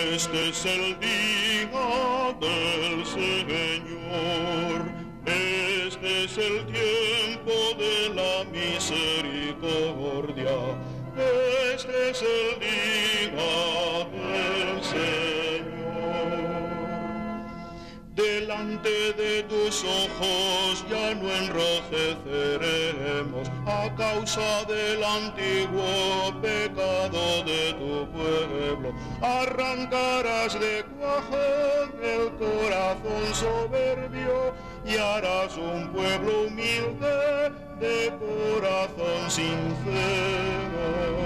Este es el día del Señor, este es el tiempo de la misericordia, este es el día del Señor. Delante de tus ojos ya no enrojeceremos a causa del antiguo pecado de tu pueblo. Arrancarás de cuajo el corazón soberbio y harás un pueblo humilde de corazón sincero.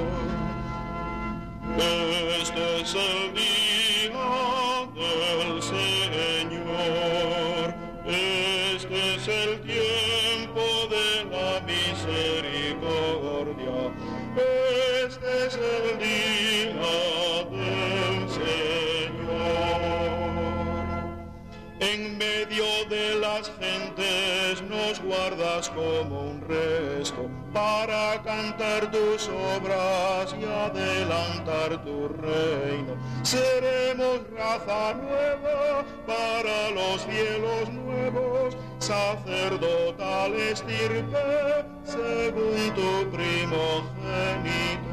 Este es el día del Señor, este es el tiempo de la misericordia, este es el día del Señor. En medio de las gentes nos guardas como un resto para cantar tus obras y adelantar tu reino. Seremos raza nueva para los cielos nuevos, sacerdotal estirpe según tu primogénito.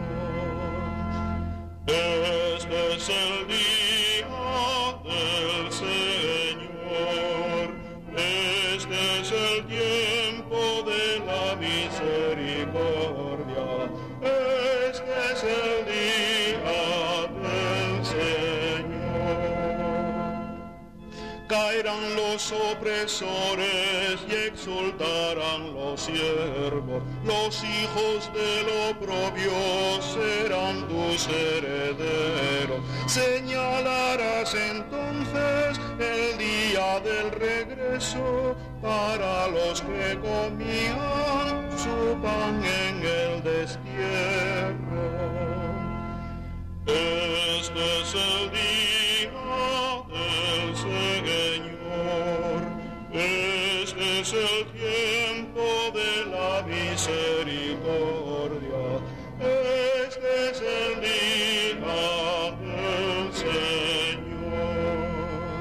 Este es el día del Señor, este es el tiempo de la misericordia, este es el día del Señor. Caerán los opresores y exultarán los siervos, los hijos del oprobio serán tus herederos. Señalarás entonces el día del regreso para los que comían su pan en el destierro. Este es el día del Señor, este es el tiempo de la misericordia, este es el día del Señor.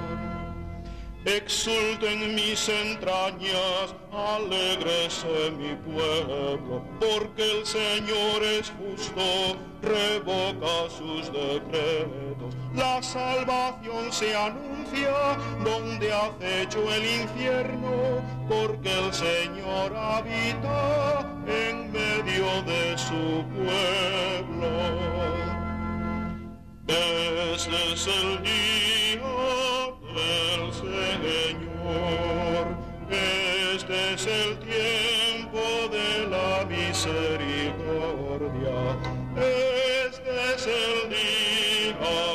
Exulten mis entrañas, alégrese mi pueblo, porque el Señor es justo, revoca sus decretos. La salvación se anuncia donde acecho el infierno, porque el Señor habita en medio de su pueblo. Este es el día del Señor, este es el tiempo de la misericordia, este es el día